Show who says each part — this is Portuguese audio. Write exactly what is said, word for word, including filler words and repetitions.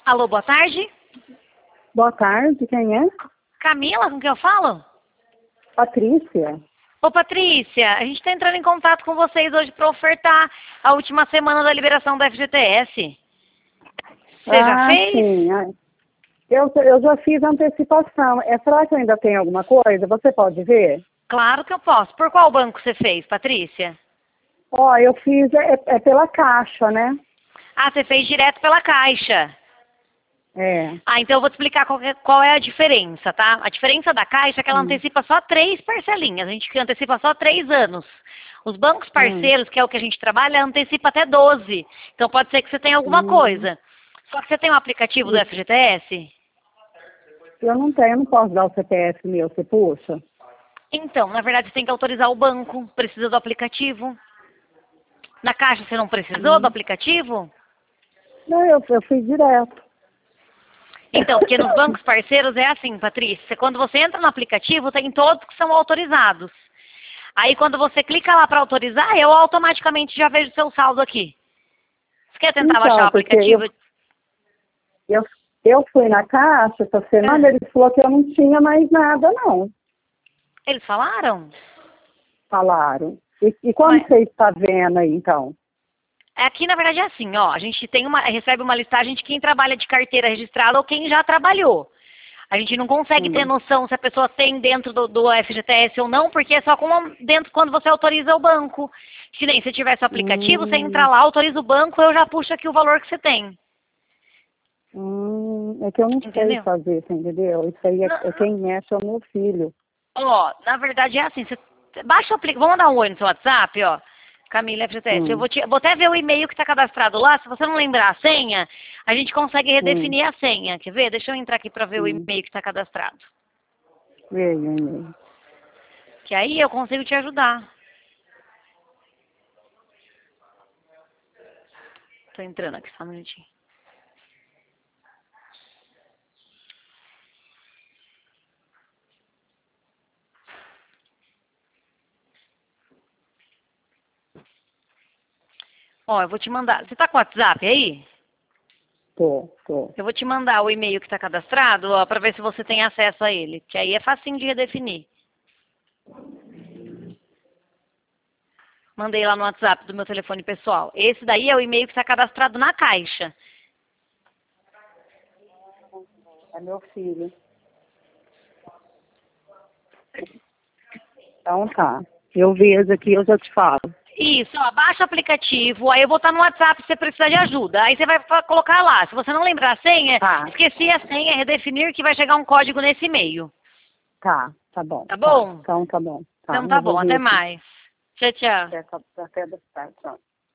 Speaker 1: Alô, boa tarde.
Speaker 2: Boa tarde, quem é?
Speaker 1: Camila, com quem eu falo?
Speaker 2: Patrícia.
Speaker 1: Ô, Patrícia, a gente está entrando em contato com vocês hoje para ofertar a última semana da liberação da F G T S. Você
Speaker 2: ah,
Speaker 1: já fez?
Speaker 2: Sim. ah, Eu, eu já fiz antecipação. É, será que ainda tem alguma coisa? Você pode ver?
Speaker 1: Claro que eu posso. Por qual banco você fez, Patrícia?
Speaker 2: Ó, eu fiz é, é pela Caixa, né?
Speaker 1: Ah, você fez direto pela Caixa.
Speaker 2: É.
Speaker 1: Ah, então eu vou te explicar qual é, qual é a diferença, tá? A diferença da Caixa é que ela
Speaker 2: Hum.
Speaker 1: antecipa só três parcelinhas. A gente antecipa só três anos. Os bancos parceiros,
Speaker 2: Hum.
Speaker 1: que é o que a gente trabalha, antecipa até doze. Então pode ser que você tenha alguma
Speaker 2: Hum.
Speaker 1: coisa. Só que você tem um aplicativo do
Speaker 2: E
Speaker 1: F G T S?
Speaker 2: eu não tenho, eu não posso dar o C P F meu, você puxa?
Speaker 1: Então, na verdade, você tem que autorizar o banco. Precisa do aplicativo. Na Caixa você não precisou do
Speaker 2: Hum.
Speaker 1: aplicativo?
Speaker 2: Não, eu, eu fiz direto.
Speaker 1: Então, porque nos bancos parceiros é assim, Patrícia. Quando você entra no aplicativo, tem todos que são autorizados. Aí, quando você clica lá para autorizar, eu automaticamente já vejo seu saldo aqui. Você quer tentar baixar o
Speaker 2: Então, porque eu,
Speaker 1: aplicativo?
Speaker 2: eu, eu fui na Caixa essa semana,
Speaker 1: Ah,
Speaker 2: ele falou que eu não tinha mais nada, não.
Speaker 1: eles falaram?
Speaker 2: Falaram. E, e como
Speaker 1: Mas
Speaker 2: você está vendo aí, então?
Speaker 1: aqui, na verdade, é assim, ó. A gente tem uma, recebe uma listagem de quem trabalha de carteira registrada ou quem já trabalhou. A gente não consegue ter
Speaker 2: Hum.
Speaker 1: noção se a pessoa tem dentro do, do F G T S ou não, porque é só com, dentro quando você autoriza o banco. Se nem se tivesse o aplicativo, você entra
Speaker 2: Hum,
Speaker 1: lá, autoriza o banco, eu já puxo aqui o valor que você tem.
Speaker 2: hum, é que eu não sei
Speaker 1: Entendeu?
Speaker 2: fazer, você entendeu? Isso aí é,
Speaker 1: Não,
Speaker 2: é quem mexe é o meu filho.
Speaker 1: ó, na verdade é assim, você baixa o aplicativo, vamos mandar um oi no seu WhatsApp, ó. Camila F G T S. Eu
Speaker 2: Hum,
Speaker 1: vou, te, vou até ver o e-mail que está cadastrado lá. Se você não lembrar a senha, a gente consegue
Speaker 2: hum,
Speaker 1: redefinir a senha. Quer ver? Deixa eu entrar aqui para ver o
Speaker 2: hum.
Speaker 1: e-mail que está cadastrado.
Speaker 2: Veio, veio.
Speaker 1: Que aí eu consigo te ajudar. Tô entrando aqui, só um minutinho. Ó, eu vou te mandar. Você tá com o WhatsApp aí?
Speaker 2: Tô, tô.
Speaker 1: Eu vou te mandar o e-mail que está cadastrado, ó, para ver se você tem acesso a ele. Que aí é facinho de redefinir. Mandei lá no WhatsApp do meu telefone pessoal. Esse daí é o e-mail que está cadastrado na Caixa.
Speaker 2: É meu filho. Então tá. Eu vejo aqui, eu já te falo.
Speaker 1: Isso, ó, baixa o aplicativo, aí eu vou estar no WhatsApp se você precisar de ajuda. Aí você vai fa- colocar lá. Se você não lembrar a senha,
Speaker 2: Tá,
Speaker 1: esqueci a senha, redefinir, que vai chegar um código nesse e-mail.
Speaker 2: tá, tá bom,
Speaker 1: Tá
Speaker 2: tá.
Speaker 1: bom?
Speaker 2: Então tá bom. Tá,
Speaker 1: Então tá
Speaker 2: eu vou
Speaker 1: bom, até
Speaker 2: ver aqui.
Speaker 1: mais. Tchau, tchau.
Speaker 2: Até, até, até, tchau.